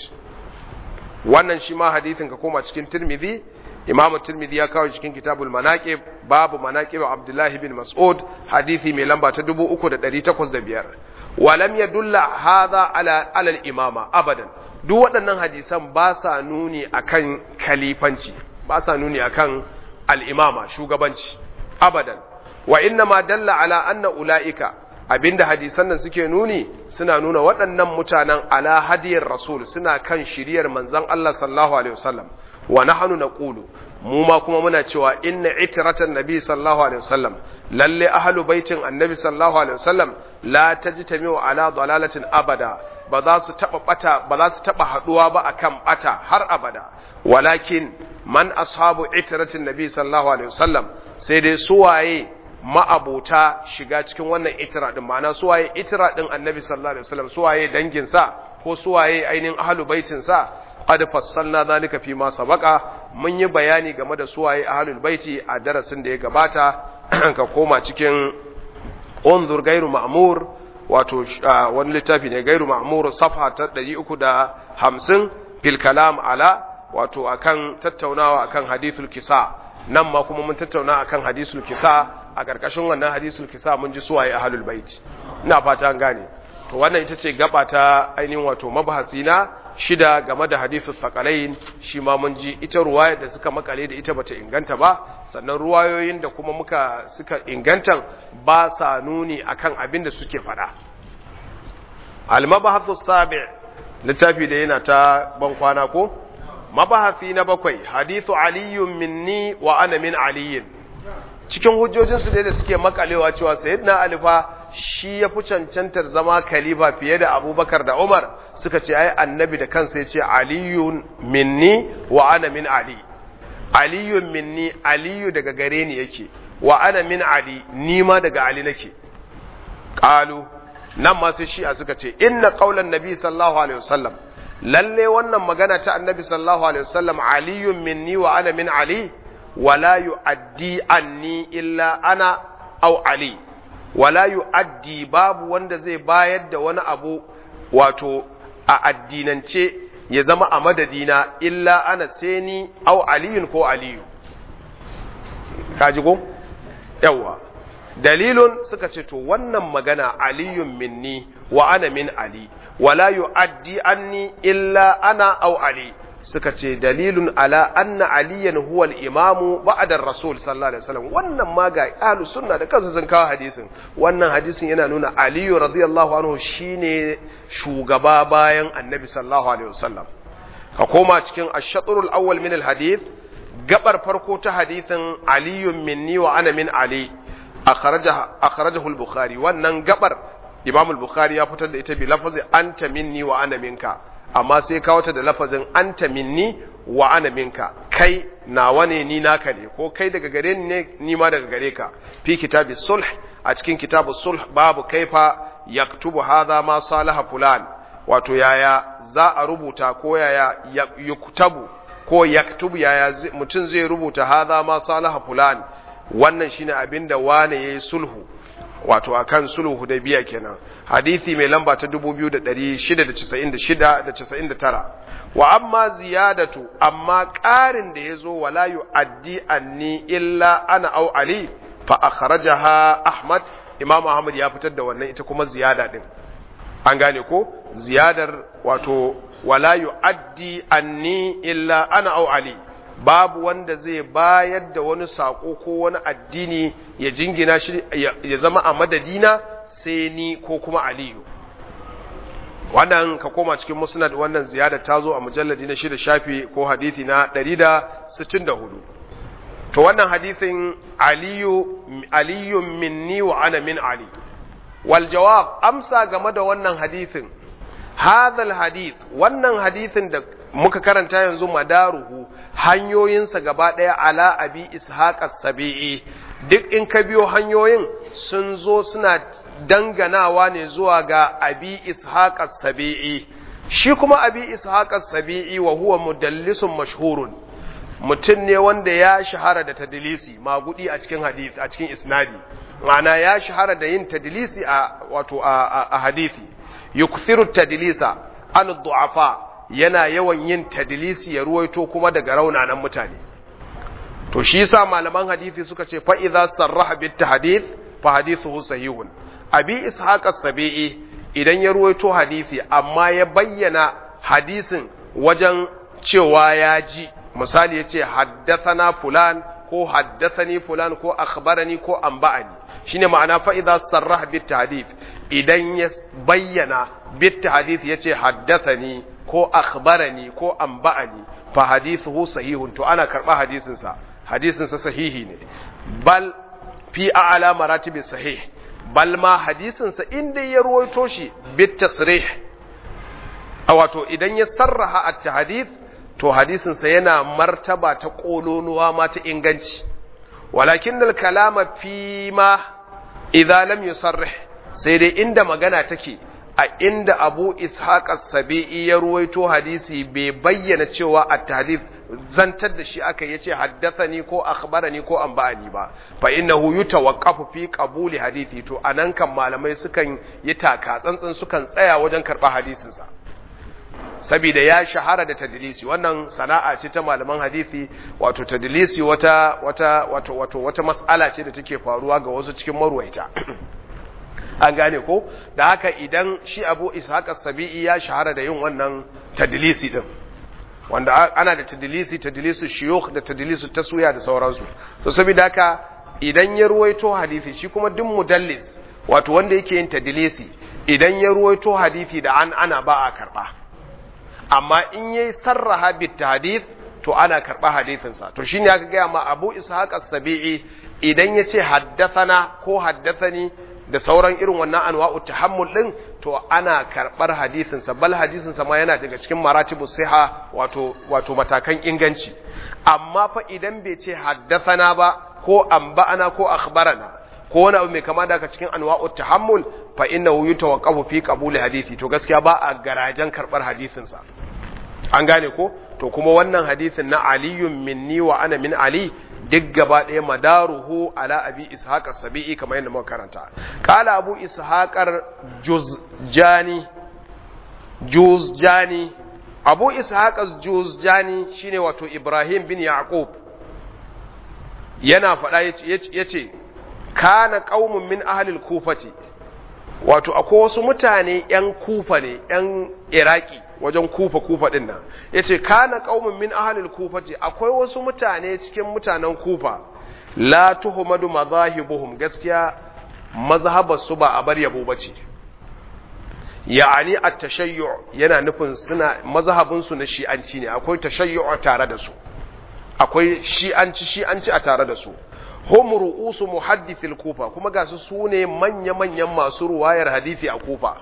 wannan shi ma hadisin ka koma cikin Tirmidhi, Imam Tirmidhi ya kawo cikin Kitabul Manaqib, babu Manaqib Abdullah ibn Mas'ud, hadisi mai lamba ta dubu uku da ɗari takwas da biyar. wa lam yadulla hadha ala ala al-imama abadan, duk waɗannan hadisan ba sa nuni akan khalifanci, ba sa nuni akan al-imama, shugabanci, abadan. wa inna ma dalla ala anna ulaika, abinda hadisan nan suke nuni, suna nuna waɗannan mutanen ala hadiyar rasul, suna kan shiriyar manzon Allah sallallahu alaihi wasallam. wa nahnu naqulu, mu ma kuma muna cewa inna itratan nabi sallallahu alaihi wasallam, lalle ahlu baitin annabi sallallahu alaihi wasallam la tajtami'u ala dalalatin abada, ba za su taba bata, ba za su taba haduwa ba akan bata har abada. walakin man ashabu itratin nabi sallallahu alaihi wasallam, sai dai suwaye ma'abota shiga cikin wannan itira din, ma'ana suwaye itira din annabi sallallahu alaihi wasallam, suwaye dangin sa ko suwaye ainihin ahlul baitin sa, qad fassalna zalika fi ma sabaqa, mun yi bayani game da suwaye ahlul baiti a darasin da ya gabata. ka koma cikin unzur gairu ma'mur, wato wani littafi ne gairu ma'mur, safha ta ɗari uku da hamsin, fil kalam ala, wato akan tattaunawa akan hadithul kisa. nan ma kuma mun tattauna akan hadisul kisa, a ƙarƙashin wannan hadisul kisa mun ji suwaye ahlul bait. ina fata an gane. to to wannan ita ce gaba ta ainihin wato mabahasi na shida game da hadithu thaqalain. shi ma mun ji ita ruwayar da suka makale da ita bata inganta ba, sannan ruwayoyin da kuma muka suka inganta ba sa nuni akan abin da suke fada. al-mabahathu sabi' littafi da yana ta ban kwana ko mabahasi na bakwai hadithu aliyyun minni wa ana min aliyin. cikin hujjojinsu da suke makalewa cewa sayyidina ali fa shi ya fi cancantar zama khalifa fiye da abubakar da umar, suka ce ai annabi da kansa ya ce aliyun minni wa ana min ali. aliyun minni, aliyu daga gare ni yake, wa ana min ali, ni ma daga ali nake. qalu nan ma sai shi'a suka ce inna qaulan nabi sallallahu alaihi wasallam, lalle wannan magana ta annabi sallallahu alaihi wasallam aliyun minni wa ana min ali wala yu'addi anni illa ana aw ali, wala yu'addi, babu wanda zai bayar da wani abu wato a addinance ya zama a madadina illa ana sai ni aw aliyun ko aliyu. kaji ko yawa dalilun suka ce to wannan magana aliyun minni wa ana min ali wala yu'addi anni illa ana aw ali, suka ce dalilun ala anna aliyan huwa al-imamu ba'da ar-rasul sallallahu alaihi wasallam. wannan ma ga ahlus sunna da kansu sun kawo hadisin, wannan hadisin yana nuna aliyu radiyallahu anhu shine shugaba bayan annabi sallallahu alaihi wasallam. ka koma cikin ash-shatrul awwal min al-hadith, gabar farko ta hadisin aliyun minni wa ana min ali, akhrajahu akhrajahu al-bukhari. wannan gabar imam al-bukhari ya fitar da ita bi lafzi anta minni wa ana minka, amma sai kawo ta da lafazin anta minni wa ana minka, kai nawa ne ni naka ne, ko kai daga gare ni ne ni ma daga gare ka. fi kitabi sulh, a cikin kitabu sulh babu kaifa yaktubu hadha ma salaha fulan, wato yaya za a rubuta ko yaya yuktabu ko yaktubu, yaya mutum zai rubuta hadha ma salaha fulan, wannan shine abinda wane yayi sulhu, wato akan sulhu Hudaybiya kenan. hadisi mai lamba ta dubu biyu da ɗari shida da casa'in da shida da casa'in da tara. wa amma ziyadatu, amma ƙarin da yazo wala yu'addi anni illa ana au ali, fa akhrajaha ahmad, imam ahmad ya fitar da wannan ita kuma ziyada din. an gane ko ziyadar wato wala yu'addi anni illa ana au ali, babu wanda zai bayar da wani sako ko wani addini ya jingina shi ya zama a madadina sai ni ko kuma aliyu. wannan ka koma cikin musnad, wannan ziyada ta zo a mujalladi na shida shafi ko hadisi na ɗari da sittin da hudu. to wannan hadisin aliyu aliyun minni wa ana min ali. wal jawab, amsa game da wannan hadisin, hadha hadith, wannan hadisin da muka karanta yanzu madaruhu, hanyoyinsa gaba ɗaya ala abi ishaq as-sabi'i, duk in ka biyo hanyoyin sun zo suna danganawa ne zuwa ga abi ishaq as-sabi'i. shi kuma abi ishaq as-sabi'i wa huwa mudallisun mashhurun, mutum ne wanda ya shahara da tadlisi, magudi a cikin hadisi, a cikin isnadi, ma'ana ya shahara da yin tadlisi a wato a, a hadisi. yukthiru tadlisa an du'afa, yana yawan yin tadlisi ya ruwaito kuma daga raunanan mutane. to shi yasa malaman hadisi suka ce fa idza sarraha bit tahdith fa hadithuhu sahihun. abi ishaq as-sabi'i idan ya ruwaito hadisi amma ya bayyana hadisin wajen cewa ya ji, misali yace haddathana fulan ko haddathani fulan ko akhbarani ko anba'ani, shine ma'ana fa idza sarraha bit tahdith, idan ya bayyana bit tahdith yace haddathani ko akhbarani ko anba'ani fa hadithuhu sahihun, to ana karba hadisin sa, hadisin sa sahihi ne. bal fi a'la maratibi sahih, bal ma hadisin sa inda ya ruwaito shi bit tasrih, wato idan ya sarraha at-tahdith to hadisin sa yana martaba ta kololuwa ma ta inganci. walakin al-kalama fi ma idza lam yusarrih, sai dai inda magana take a inda abu ishaq as-sabi'i ya ruwaito hadisi bai bayyana cewa at-tahdith zantar da shi aka yace haddathani ko akhbarani ko anba'ani ba, fa innahu yutawaqqafu fi qabuli hadisi, to anan kan malamai sukan yi taka tsantsan, sukan tsaya wajen karba hadisin sa saboda ya shahara da tadlisi. wannan sana'a ce ta malaman hadisi, wato tadlisi wata wata wato wato wata mas'ala ce da take faruwa ga wasu cikin marwaita. an gane ko da haka idan shi Abu Ishaq as-Sabi'i ya shahara da yin wannan tadlisi din wanda ana da tadlisi tadlisu shuyukh da tadlisu taswiya da sauransu to saboda haka idan ya ruwaito hadisi shi kuma duk mudallis wato wanda yake yin tadlisi idan ya ruwaito hadisi da an ana ba a karba amma in yayi sarraha bit tahdith to ana karba hadisin sa to shine aka ga ma Abu Ishaq as-Sabi'i idan yace haddathana ko haddathani da sauran irin wannan anwa'u tahammul din to ana karbar hadisin sa bal hadisin sa ma yana daga cikin maratibus siha wato wato matakan inganci amma fa idan bai ce haddathana ba ko anba'ana ko akhbarana ko wani abu mai kama da ka cikin anwa'u tahammul fa innahu yutawaqqafu fi qabuli hadisi to gaskiya ba a garajen karbar hadisin sa an gane ko to kuma wannan hadisin na aliyun minni wa ana min ali duk gaba ɗaya madaruhu ala abi ishaq as-sabi'i kamar yadda muka karanta qala abu ishaqar juzjani juzjani abu ishaq az-juzjani shine wato ibrahim bin yaqub yana faɗa yace kana qaumun min ahli al-kufati wato akwai wasu mutane yan kufa ne yan iraki wajen kufa kufa din nan yace kana qaumun min ahli al-kufati akwai wasu mutane cikin mutanen kufa la tuhmadu mazahibuhum gaskiya mazhabar su ba a bar yabo bace ya'ani at-tashayyu yana nufin suna mazhabin su na shi'anci ne akwai tashayyu tare da su akwai shi'anci shi'anci a tare da su hum ru'usu muhaddithil kufa kuma ga su sune manya manyan masu ruwayar hadisi a kufa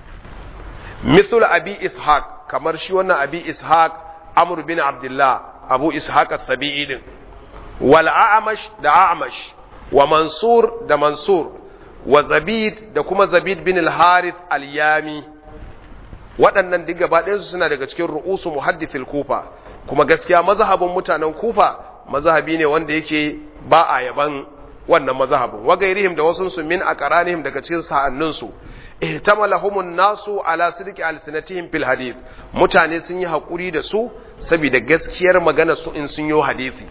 مثل أبي إسحاق كمر شي wannan أبي إسحاق عمرو بن عبد الله أبو إسحاق السبيعي din والأعمش da أعمش ومنصور da منصور وزبيد da kuma Zabid bin al-Harith al-Yami waɗannan duk gaba ɗayan su suna daga cikin ru'usu muhaddithil Kufa kuma gaskiya mazhabin mutanen Kufa mazhabi ne wanda yake ba a yaban wannan mazhabin wa gairihim da wasun su min aqranihim daga cikin sa'annun su ihtamalahu nasu ala sidqi alsinatihim fil hadith mutane sun yi hakuri da su saboda gaskiyar magana su in sun yi hadisi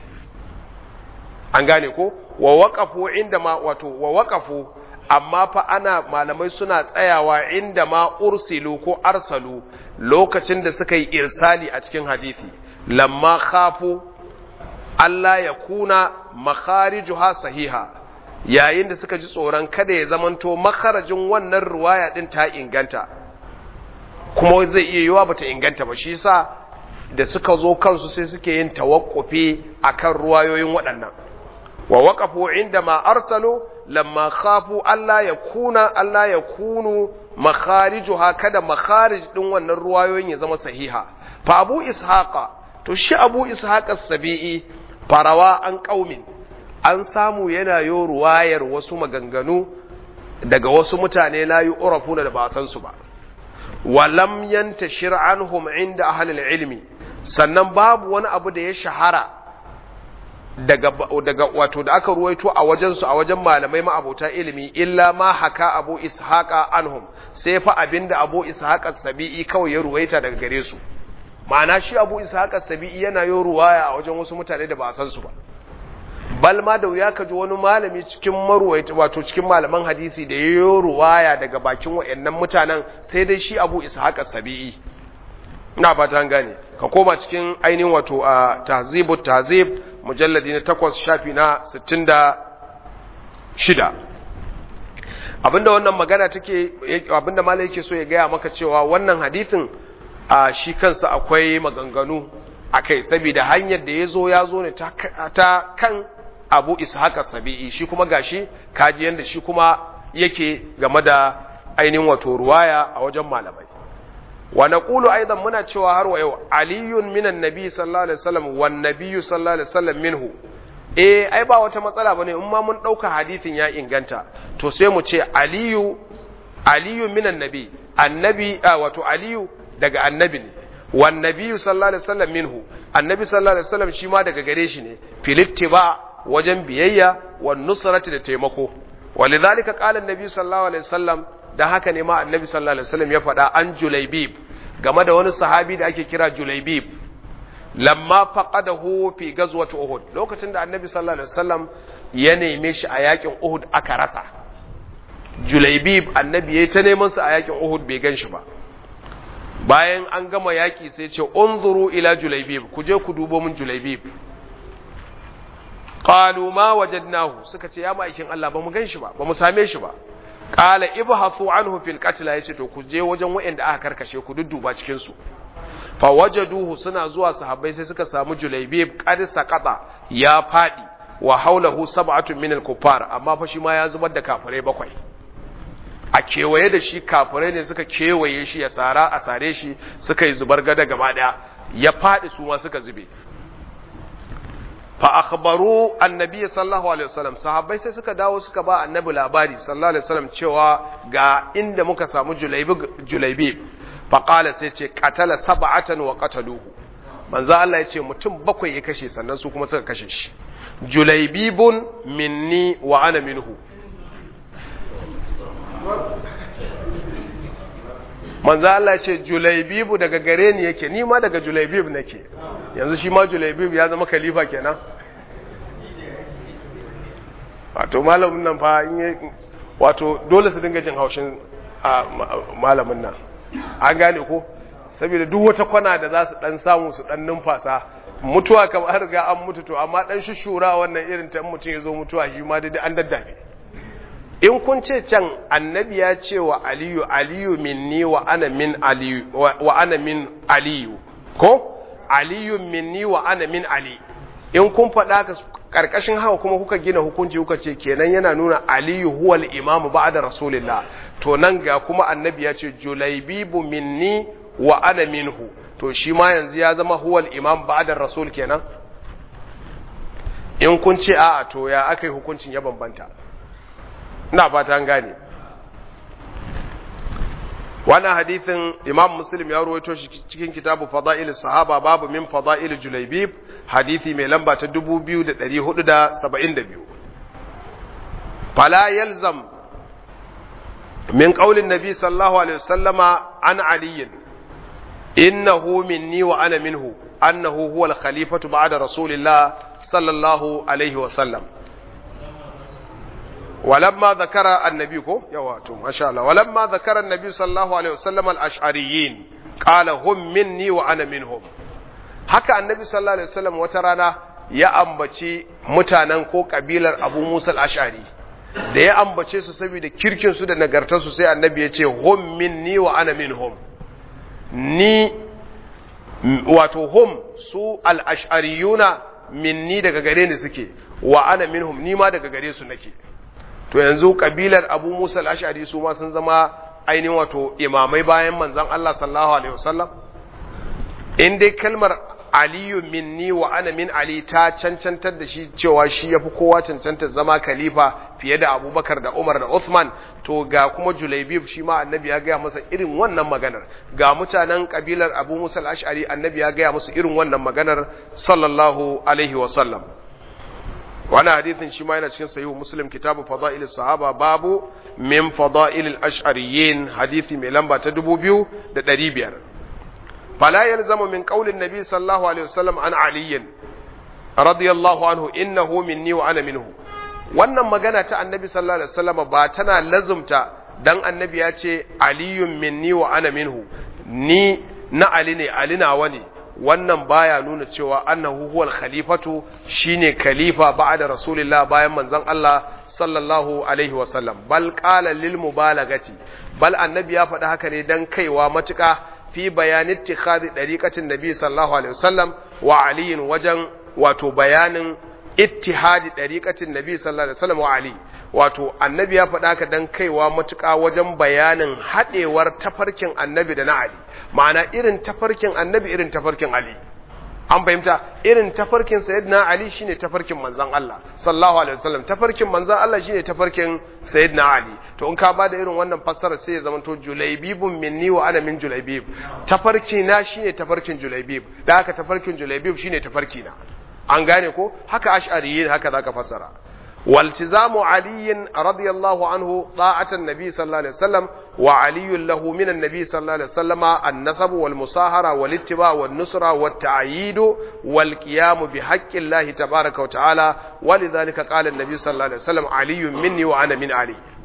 an gane ko wa waqafu inda ma wato wa waqafu amma fa ana malamai suna tsayawa inda ma ursilu ko arsalu lokacin da suka yi irsali a cikin hadisi lamma khafu Allah ya kuna makharijuha sahiha yayin da suka ji tsoron kada ya zamanto makarajin wannan ruwaya din ta inganta kuma zai iya yiwa bata inganta ba shi yasa da suka zo kansu sai suke yin tawakkufi akan ruwayoyin waɗannan wa waqafu inda ma arsalu lamma khafu alla yakuna alla yakunu makharijuha kada makharij din wannan ruwayoyin ya zama sahiha fa abu ishaqa to shi abu ishaqa as-sabi'i farawa an qaumin an samu yana yo ruwayar wasu maganganu daga wasu mutane la yu'rafuna da ba san su ba walam yantashir anhum inda ahli al-ilmi sannan babu wani abu da ya shahara daga daga wato da aka ruwaito a wajen su a wajen malamai ma'abota ilimi illa ma haka abu ishaqa anhum sai fa abinda abu ishaqa as-sabi'i kawai ya ruwaita daga gare su ma'ana shi abu ishaqa as-sabi'i yana yo ruwaya a wajen wasu mutane da ba san su ba bal ma da wuya ka ji wani malami cikin marwaita wato cikin malaman hadisi da yayo ruwaya daga bakin wayannan mutanen sai dai shi Abu Ishaq as-Sabi'i ina fata an gane ka koma cikin ainihin wato a Tahzibut Tahzib mujalladi na takwas shafi na sittin da shida abinda wannan magana take abinda malai yake so ya gaya maka cewa wannan hadisin a shi kansa akwai maganganu akai saboda hanyar da yazo yazo ne ta, ta kan Abu Ishaq as-Sabi'i shi kuma gashi kaji yanda shi kuma yake game da ainihin wato ruwaya a wajen malamai wa naqulu aidan muna cewa har wa yau aliyun minan nabi sallallahu alaihi wasallam wan nabiyyu sallallahu alaihi wasallam minhu eh ai ba wata matsala bane in ma mun dauka hadisin ya inganta to sai mu ce aliyu aliyu minan nabi annabi wato aliyu daga annabi ne wan nabiyyu sallallahu alaihi wasallam minhu annabi sallallahu alaihi wasallam shi ma daga gare shi ne filittiba wajen biyayya wan nusrati da taimako walidhalika qala annabi sallallahu alaihi wasallam dan haka ne ma annabi sallallahu alaihi wasallam ya faɗa an Julaybib game da wani sahabi da ake kira Julaybib lamma faqadahu fi ghazwati Uhud lokacin da annabi sallallahu alaihi wasallam ya neme shi a yakin Uhud aka rasa Julaibib annabi yayi ta neman sa a yakin Uhud bai ganshi ba bayan an gama yaki sai ce unzuru ila Julaibib ku je ku dubo mun Julaibib qalu ma wajadnahu suka ce ya ma'aikin Allah ba mu ganshi ba ba mu same shi ba qala ibhathu anhu fil qatl yace to ku je wajen wayanda aka karkashe ku dudduba cikin su fa wajaduhu suna zuwa sahabbai sai suka samu Julaibib qad saqata ya fadi wa haulahu sab'atun min al-kuffar amma fa shi ma ya zubar da kafirai bakwai a kewaye da shi kafirai ne suka kewaye shi ya sara a sare shi suka yi zubar gada gaba daya ya fadi su ma suka zube fa akhbaru annabi sallallahu alaihi wasallam sahabbai sai suka dawo suka ba annabi labari sallallahu alaihi wasallam cewa ga inda muka samu Julaibib Julaibib fa qala sai ce qatala sab'atan wa qataluhu manzo Allah ya ce mutum bakwai ya kashe sannan su kuma suka kashe shi Julaibibun minni wa ana minhu manzo Allah ya ce Julaibibu daga gare ni yake ni ma daga Julaibib nake yanzu shi ma Julaibib ya zama khalifa kenan wato malamin nan fa in wato dole su dinga jin haushin malamin nan an gane ko saboda duk wata kwana da za su dan samu su dan numfasa mutuwa kamar riga an mutu to amma dan shushura wannan irin ta mutum yazo mutuwa shi ma dai an daddafe in kun ce can annabi ya ce wa aliyu aliyu minni wa ana min aliyu wa ana min aliyu ko aliyu minni wa ana min ali in kun faɗa ka karkashin haka kuma kuka gina hukunci kuka ce kenan yana nuna aliyu huwal imamu ba'da rasulillah to nan ga kuma annabi ya ce julaibibu minni wa ana minhu to shi ma yanzu ya zama huwal imam ba'da rasul kenan in kun ce a'a to ya akai hukuncin ya bambanta ina fata an gane wannan hadithin imam muslim ya ruwaito shi cikin kitabu fada'il sahaba babu min fada'il julaibib hadithi mai lamba ta dubu biyu da ɗari hudu da saba'in da biyu fala yalzam min qaulin nabi sallallahu alaihi wasallama an aliyin innahu minni wa ana minhu annahu huwa al-khalifatu ba'da rasulillah sallallahu alaihi wasallam ولما ذكر النبي كو يواتو ما شاء الله ولما ذكر النبي صلى الله عليه وسلم الاشعريين قال هم مني وانا منهم haka annabi sallallahu alaihi wasallam wata rana ya ambaci mutanen ko kabilar Abu Musa al-Ash'ari da ya ambace su saboda kirkin su da nagartar su sai annabi ya ce hum minni wa ana minhum ni wato hum su al-ash'ariyuna minni daga gare ni suke wa ana minhum ni ma daga gare su nake to yanzu kabilar Abu Musa al-Ash'ari su ma sun zama ainihin wato imamai bayan manzon Allah sallallahu alaihi wasallam in dai kalmar aliyu minni wa ana min ali ta cancantar da shi cewa shi yafi kowa cancantar zama khalifa fiye da Abubakar da Umar da Uthman to ga kuma Julaibib shi ma annabi ya gaya masa irin wannan maganar ga mutanen kabilar Abu Musa al-Ash'ari annabi ya gaya musu irin wannan maganar sallallahu alaihi wasallam wannan hadithin shi ma yana cikin sahihu muslim kitabu fada'il sahaba babu min fada'il al-ash'ariyyin hadithi mai lamba ta dubu biyu da ɗari biyar fala yalzamu min qawli an-nabi sallallahu alaihi wasallam an ali radiyallahu anhu innahu minni wa ana minhu wannan magana ta annabi sallallahu alaihi wasallam ba tana lazumta dan annabi ya ce aliyun minni wa ana minhu ni na ali ne ali nawa ne wannan baya nuna cewa annahu huwal khalifatu shine khalifa ba'da rasulillah bayan manzon Allah sallallahu alaihi wasallam bal qala lil mubalagati bal annabi ya faɗi haka ne dan kaiwa matuƙa fi bayanin ittikhadi dariqatin nabi sallallahu alaihi wasallam wa aliyin wajen wato bayanin ittihadi dariqatin nabi sallallahu alaihi wasallam wa ali wato annabi ya faɗa haka dan kaiwa matuƙa wajen bayanin haɗewar tafarkin annabi da na ali ma'ana irin tafarkin annabi irin tafarkin ali an fahimta irin tafarkin sayyidina ali shine tafarkin manzon Allah sallallahu alaihi wasallam tafarkin manzon Allah shine tafarkin sayyidina ali to in ka bada irin wannan fassara sai ya zamanto julaibibun minni wa ana min julaibib tafarki na shine tafarkin julaibib da haka tafarkin julaibib shine tafarki na an gane ko haka ash'ariyin haka zaka fassara والتزام علي رضي الله عنه طاعة النبي صلى الله عليه وسلم وعلي له من النبي صلى الله عليه وسلم النسب والمصاهرة والاتباع والنصرة والتعييد والقيام بحق الله تبارك وتعالى ولذلك قال النبي صلى الله عليه وسلم علي مني وأنا من علي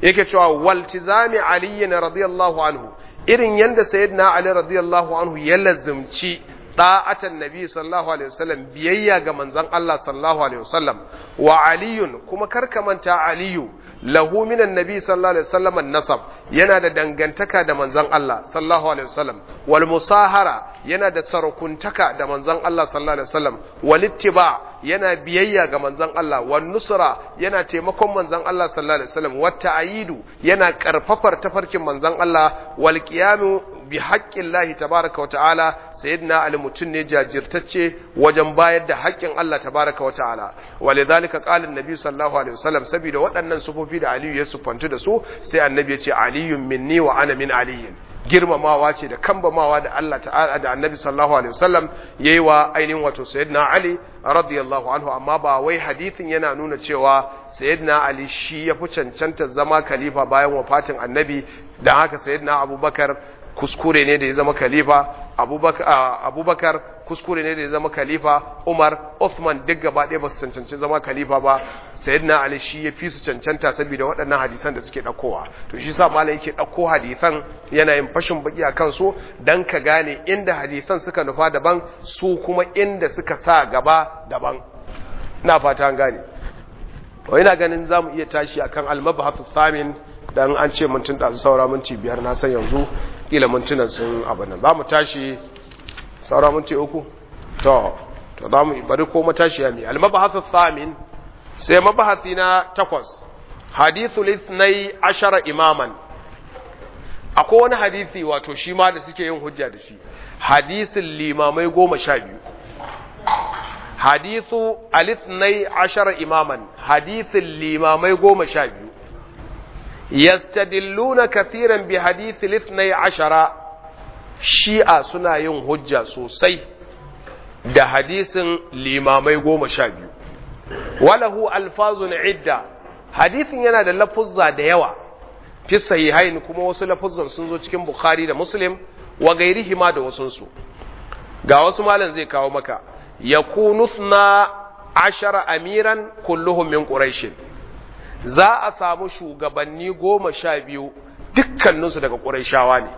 yake cewa waltizami ali radiyallahu anhu irin yanda sayyidina ali radiyallahu anhu ya lazimci da'atan nabi sallallahu alaihi wasallam biyayya ga manzon Allah sallallahu alaihi wasallam wa aliyun kuma karka manta aliyu lahu minan nabi sallallahu alaihi wasallam an-nasab yana da dangantaka da manzon Allah sallallahu alaihi wasallam wal musahara yana da sarakuntaka da manzon Allah sallallahu alaihi wasallam wal ittiba yana biyayya ga manzon Allah wan nusra yana taimakon manzon Allah sallallahu alaihi wasallam wat ta'yidu yana karfafar tafarkin manzon Allah wal qiyamu bi haƙƙin tabaraka wa ta'ala sayyidina ali mutun ne jajirtacce wajen bayar da haƙƙin Allah tabaraka wa ta'ala walidhalika qala an-nabi sallallahu alaihi wasallam saboda waɗannan sufofi da aliyu ya sufantu da su sai annabi ya ce aliyun minni wa ana min aliyin girmamawa ce da kambamawa da Allah ta'ala da annabi sallallahu alaihi wasallam yayi wa ainihin wato sayyidina ali radiyallahu anhu amma ba wai hadithin yana nuna cewa sayyidina ali shi ya fi cancanta zama khalifa bayan wafatin annabi dan haka sayyidina abubakar kuskure ne da ya zama khalifa abubakar abubakar kuskure ne da ya zama khalifa umar uthman duk gaba ɗaya ba su cancanci zama khalifa ba sayyidina ali shi ya fi su cancanta saboda waɗannan hadisan da suke ɗaukowa to shi sa malai yake ɗauko hadisan yana yin fashin baki a kansu dan ka gane inda hadisan suka nufa daban su kuma inda suka sa gaba daban ina fata an gane to ina ganin zamu iya tashi akan al-mabhath thamin dan an ce mintun da saura minti biyar na san yanzu kila mintunan sun abu nan zamu tashi saura minti uku to to zamu bari ko matashi ya mi al-mabhath thamin sai mabahati na takwas hadithul ithnai ashara imaman akwai wani hadisi wato shi ma da suke yin hujja da shi hadisin limamai goma sha biyu hadithu al-ithnai ashara imaman hadisin limamai goma sha biyu yastadilluna kathiran bi hadith al-ithnai ashara shi'a suna yin hujja sosai da hadisin limamai goma sha biyu walahu alfazun idda hadisin yana da lafuzza da yawa fi sahihain kuma wasu lafuzzan sun zo cikin bukhari da muslim wa gairihi ma da wasun su ga wasu malan zai kawo maka yakunu thna ashara amiran kulluhum min quraish za a samu shugabanni goma sha biyu dukkaninsu daga quraishawa ne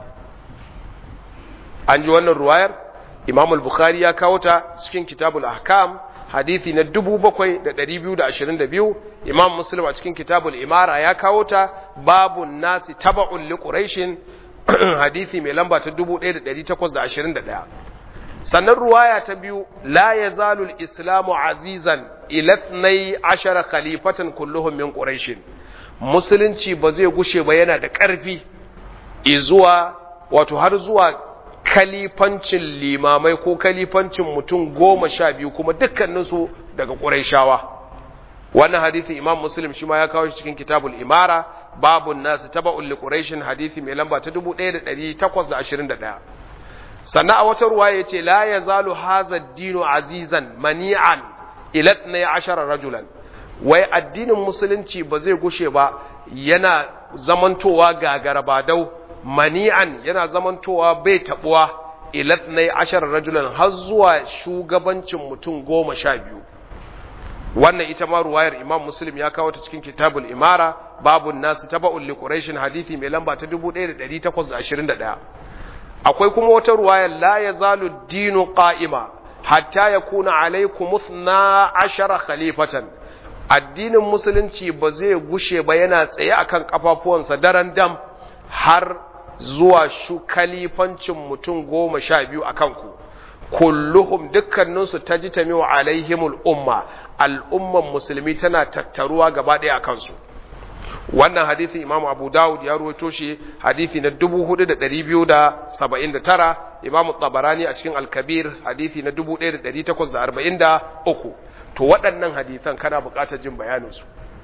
an ji wannan ruwayar imam al-bukhari ya kawo ta cikin kitabul ahkam hadithi na dubu bakwai da ɗari biyu da ashirin da biyu imam muslim a cikin kitabul imara ya kawo ta babu nasi taba'un li quraishin hadithi mai lamba ta dubu ɗaya da ɗari takwas da ashirin da ɗaya sannan ruwaya ta biyu la yazalu al-islamu azizan ila ithnai ashara khalifatan kulluhum min quraishin musulunci ba zai gushe ba yana da ƙarfi izuwa wato har zuwa kalifancin limamai ko kalifancin mutum goma sha biyu kuma dukkaninsu daga ƙuraishawa wannan hadithi imam muslim shi ma ya kawo shi cikin kitabul imara babun nasu taba'un li quraishin hadithi mai lamba ta dubu ɗaya da ɗari takwas da ashirin da ɗaya sannan a wata ruwaya yace la yazalu hadha ad-dinu azizan mani'an ila ithnai ashara rajulan wai addinin musulunci ba zai gushe ba yana zamantowa gagarabadau mani'an yana zamantowa bai tabuwa ilatnai ashar rajulan har zuwa shugabancin mutum goma sha biyu wannan ita ma ruwayar imam muslim ya kawo ta cikin kitabul imara babun nasu taba'un li quraishin hadisi mai lamba ta dubu ɗaya da ɗari takwas da ashirin da ɗaya akwai kuma wata ruwayar la yazalu dinu qa'ima hatta yakuna alaykum ithna ashara khalifatan addinin musulunci ba zai gushe ba yana tsaye akan kafafuwansa daren dam har zuwa shu kalifancin mutum goma sha biyu a kanku kulluhum dukkaninsu ta ji tamiwa alaihimul umma al'umman musulmi tana tattaruwa gaba ɗaya a kansu wannan hadithi imam abu dawud ya ruwaito shi hadithi na dubu hudu da ɗari biyu da saba'in da tara imam tabarani a cikin alkabir hadithi na dubu ɗaya da ɗari takwas da arba'in da uku to waɗannan hadithan kana buƙatar jin bayaninsu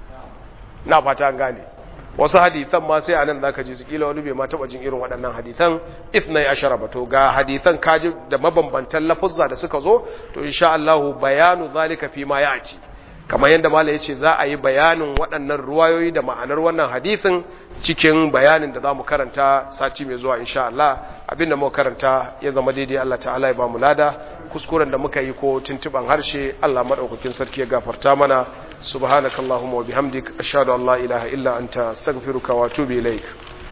na fata an gane wasu hadithan ma sai anan zaka ji su kila wani bai ma taba jin irin waɗannan hadithan ithnai ashara ba to ga hadithan kaji da mabambantan lafuzza da suka zo to insha Allah bayanu zalika fi ma ya'ti kamar yadda malai yace za a yi bayanin waɗannan ruwayoyi da ma'anar wannan hadisin cikin bayanin da zamu karanta sati mai zuwa insha Allah abinda muka karanta ya zama daidai Allah ta'ala ya ba mu lada kuskuren da muka yi ko tuntuban harshe Allah madaukakin sarki ya gafarta mana subhanakallahumma wa bihamdik ashhadu an la ilaha illa anta astaghfiruka wa atubu ilaik